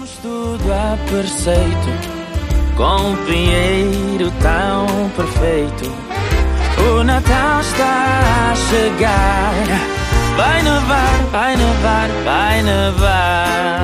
Temos tudo a preceito, com um pinheiro tão perfeito. O Natal está a chegar. Vai nevar, vai nevar, vai nevar.